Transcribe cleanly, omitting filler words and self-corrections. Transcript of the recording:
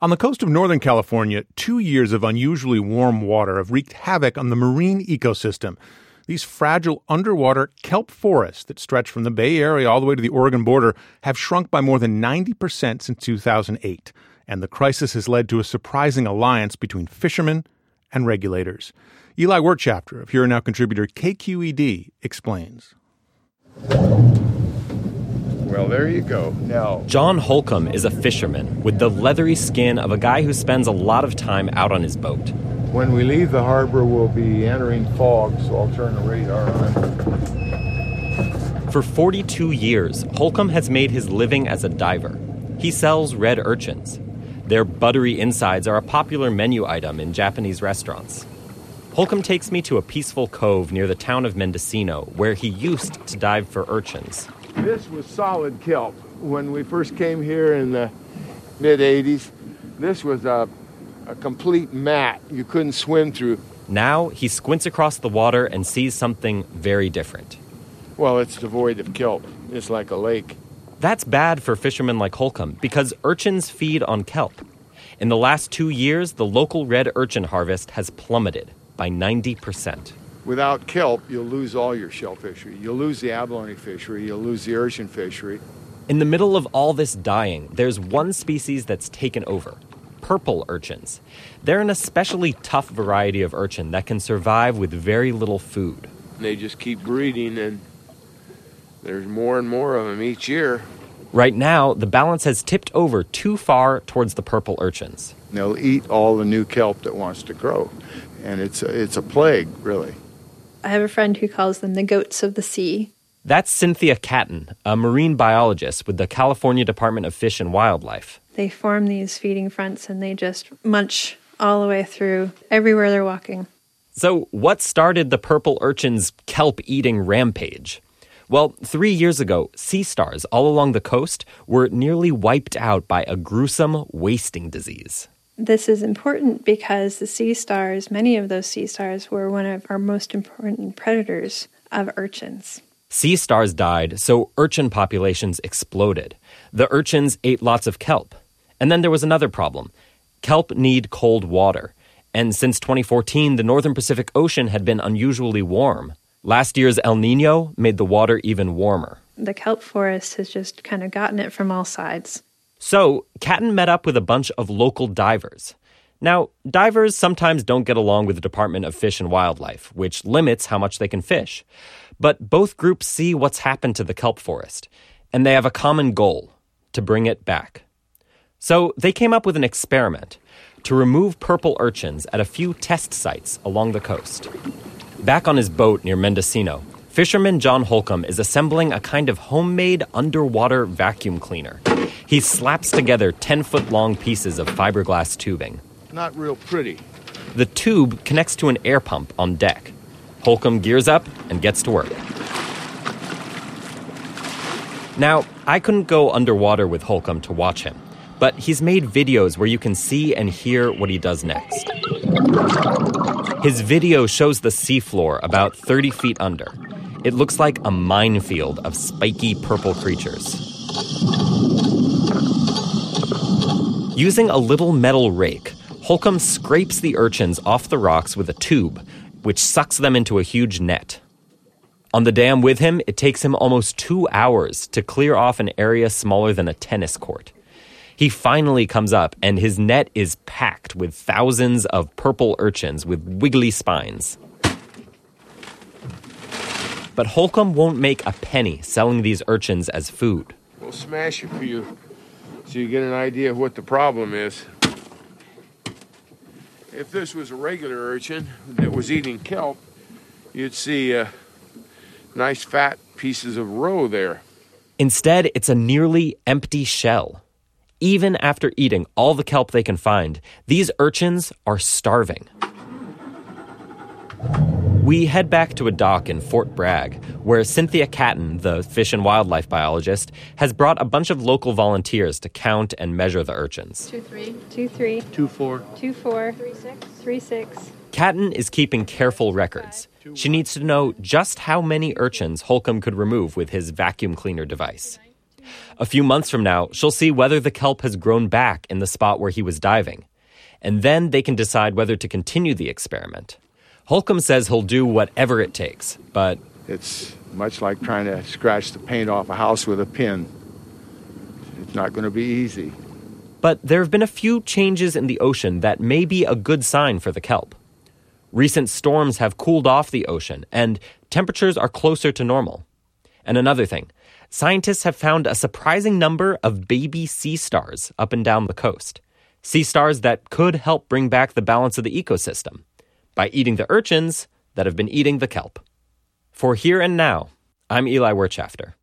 On the coast of Northern California, 2 years of unusually warm water have wreaked havoc on the marine ecosystem. These fragile underwater kelp forests that stretch from the Bay Area all the way to the Oregon border have shrunk by more than 90% since 2008. And the crisis has led to a surprising alliance between fishermen and regulators. Eli Wirtschafter of Here and Now contributor KQED explains. Well, there you go. Now, John Holcomb is a fisherman with the leathery skin of a guy who spends a lot of time out on his boat. when we leave the harbor, we'll be entering fog, so I'll turn the radar on. For 42 years, Holcomb has made his living as a diver. He sells red urchins. Their buttery insides are a popular menu item in Japanese restaurants. Holcomb takes me to a peaceful cove near the town of Mendocino, where he used to dive for urchins. This was solid kelp. When we first came here in the mid-'80s, this was a complete mat you couldn't swim through. Now he squints across the water and sees something very different. Well, it's devoid of kelp. It's like a lake. That's bad for fishermen like Holcomb because urchins feed on kelp. In the last 2 years, the local red urchin harvest has plummeted by 90%. Without kelp, you'll lose all your shell fishery. You'll lose the abalone fishery. You'll lose the urchin fishery. In the middle of all this dying, there's one species that's taken over: purple urchins. They're an especially tough variety of urchin that can survive with very little food. They just keep breeding, and there's more and more of them each year. Right now, the balance has tipped over too far towards the purple urchins. They'll eat all the new kelp that wants to grow, and it's a plague, really. I have a friend who calls them the goats of the sea. That's Cynthia Catton, a marine biologist with the California Department of Fish and Wildlife. They form these feeding fronts and they just munch all the way through everywhere they're walking. So what started the purple urchin's kelp-eating rampage? Well, 3 years ago, sea stars all along the coast were nearly wiped out by a gruesome wasting disease. This is important because the sea stars, many of those sea stars, were one of our most important predators of urchins. Sea stars died, so urchin populations exploded. The urchins ate lots of kelp. And then there was another problem. Kelp need cold water. And since 2014, the northern Pacific Ocean had been unusually warm. Last year's El Nino made the water even warmer. The kelp forest has just kind of gotten it from all sides. So, Catton met up with a bunch of local divers. Now, divers sometimes don't get along with the Department of Fish and Wildlife, which limits how much they can fish. But both groups see what's happened to the kelp forest, and they have a common goal: to bring it back. So they came up with an experiment to remove purple urchins at a few test sites along the coast. Back on his boat near Mendocino, fisherman John Holcomb is assembling a kind of homemade underwater vacuum cleaner. He slaps together 10-foot-long pieces of fiberglass tubing. Not real pretty. The tube connects to an air pump on deck. Holcomb gears up and gets to work. Now, I couldn't go underwater with Holcomb to watch him, but he's made videos where you can see and hear what he does next. His video shows the seafloor about 30 feet under. It looks like a minefield of spiky purple creatures. Using a little metal rake, Holcomb scrapes the urchins off the rocks with a tube, which sucks them into a huge net. On the dam with him, it takes him almost 2 hours to clear off an area smaller than a tennis court. He finally comes up, and his net is packed with thousands of purple urchins with wiggly spines. But Holcomb won't make a penny selling these urchins as food. We'll smash it for you so you get an idea of what the problem is. If this was a regular urchin that was eating kelp, you'd see nice fat pieces of roe there. Instead, it's a nearly empty shell. Even after eating all the kelp they can find, these urchins are starving. We head back to a dock in Fort Bragg, where Cynthia Catton, the fish and wildlife biologist, has brought a bunch of local volunteers to count and measure the urchins. 2-3. 2-3. 2-4. 2-4. 3-6. 3-6. Catton is keeping careful records. She needs to know just how many urchins Holcomb could remove with his vacuum cleaner device. A few months from now, she'll see whether the kelp has grown back in the spot where he was diving. And then they can decide whether to continue the experiment. Holcomb says he'll do whatever it takes, but It's much like trying to scratch the paint off a house with a pin. It's not going to be easy. But there have been a few changes in the ocean that may be a good sign for the kelp. Recent storms have cooled off the ocean, and temperatures are closer to normal. And another thing, scientists have found a surprising number of baby sea stars up and down the coast. Sea stars that could help bring back the balance of the ecosystem by eating the urchins that have been eating the kelp. For Here and Now, I'm Eli Wirtschafter.